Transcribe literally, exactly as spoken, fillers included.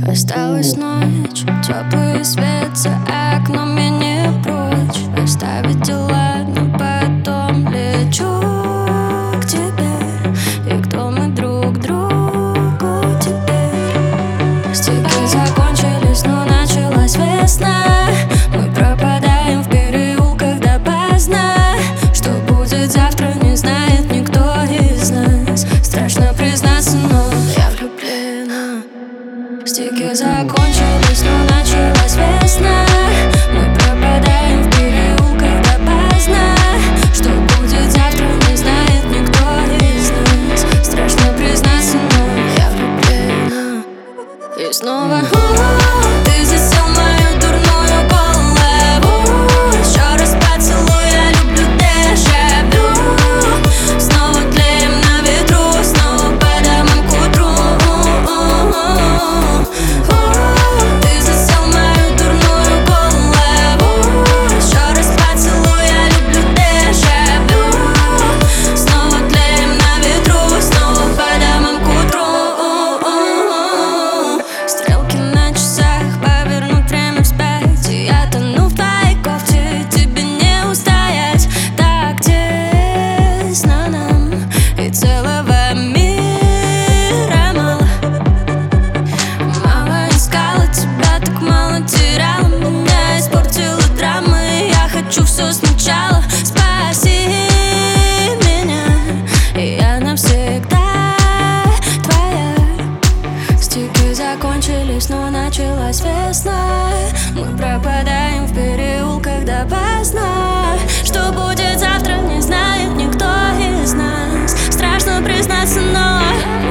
Осталась ночь, теплый свет за окном, я не прочь оставить дела, но потом лечу к тебе. И кто мы друг другу теперь? Стихи закончились, но началась весна. Мы пропадаем в переулках допоздна. Что будет завтра, не знает никто из нас. Страшно признаться, но я влюблена. Стихи закончились, но началась весна. Мы пропадаем в переулках допоздна. Что будет завтра, не знает никто из нас. Страшно признаться, но я влюблена. И снова ты засел в мою дурную голову. Еще раз поцелуй, я люблю дежавю. Снова тлеем на ветру, снова по домам к утру. Ты засел в мою дурную голову. Еще раз поцелуй, я люблю дежавю. Снова тлеем на ветру, снова по домам к утру. Стрелки на часах повернут время вспять, и я тону в твоей кофте, тебе не устоять. Так тесно нам, и целого мира мало. Мало искала тебя, так мало теряла. Меня испортила драма, и я хочу все сначала. Спаси меня, и я навсегда твоя. Стихи закончились, но началась весна. Мы пропадаем в переулках допоздна. Что будет завтра, не знает никто из нас. Страшно признаться, но